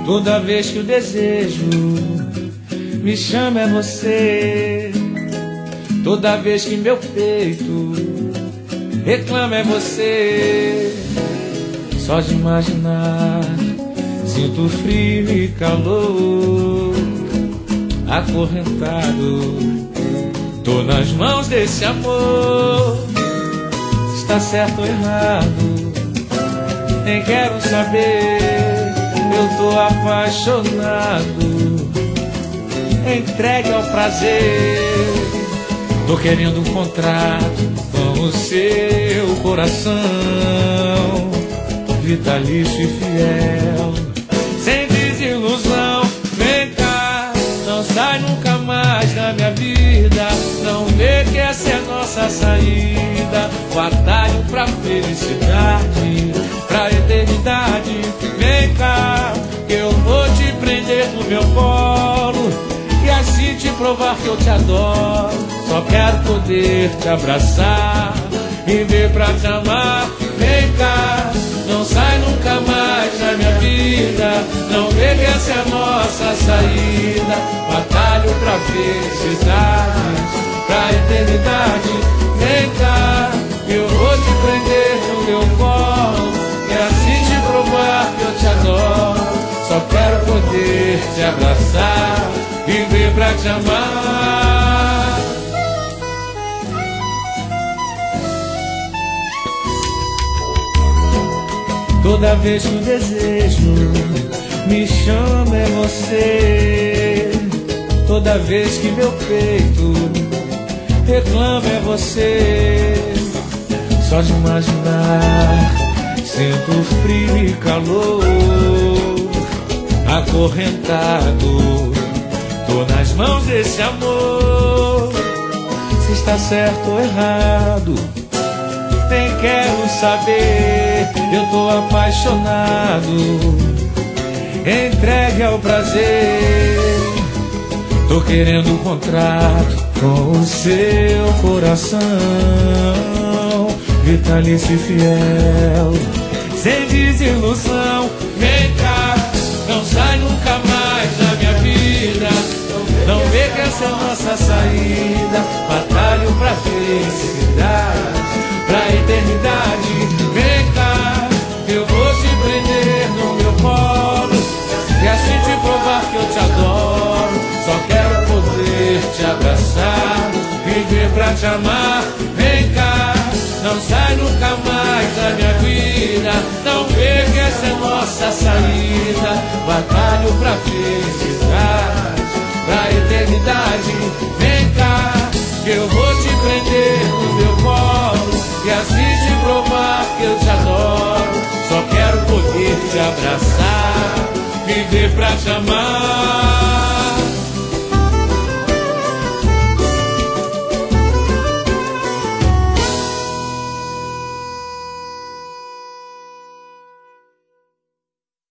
Toda vez que o desejo me chama é você. Toda vez que meu peito reclama é você. Só de imaginar sinto frio e calor. Acorrentado, tô nas mãos desse amor. Está certo ou errado, nem quero saber. Eu tô apaixonado, entregue ao prazer. Tô querendo um contrato com o seu coração, vitalício e fiel, sem desilusão. Vem cá, não sai nunca mais da minha vida. Não vê que essa é nossa saída, o atalho pra felicidade, pra eternidade. Vem cá, que eu vou te prender no meu colo e assim te provar que eu te adoro. Só quero poder te abraçar, viver pra te amar. Vem cá, não sai nunca mais da minha vida. Não vê que essa é a nossa saída, batalho pra felicidade, pra eternidade. Vem cá, eu vou te prender no meu colo e assim te provar que eu te adoro. Só quero poder te abraçar, viver pra te amar. Toda vez que o desejo me chama é você. Toda vez que meu peito reclama é você. Só de imaginar sinto frio e calor. Acorrentado, tô nas mãos desse amor. Se está certo ou errado, nem quero saber. Eu tô apaixonado, entregue ao prazer. Tô querendo um contrato com o seu coração, vitalício e fiel, sem desilusão. Vem cá, não sai nunca mais da minha vida. Não vê que essa é a nossa saída, batalho pra felicidade, pra eternidade. Vem cá, eu vou te prender no meu colo e assim te provar que eu te adoro. Só quero poder te abraçar, viver pra te amar. Vem cá, não sai nunca mais da minha vida. Não vê que essa é nossa saída, batalho pra felicidade, pra eternidade. Vem cá, que eu vou te prender no meu colo e assim te provar que eu te adoro. Só quero poder te abraçar, viver pra te amar.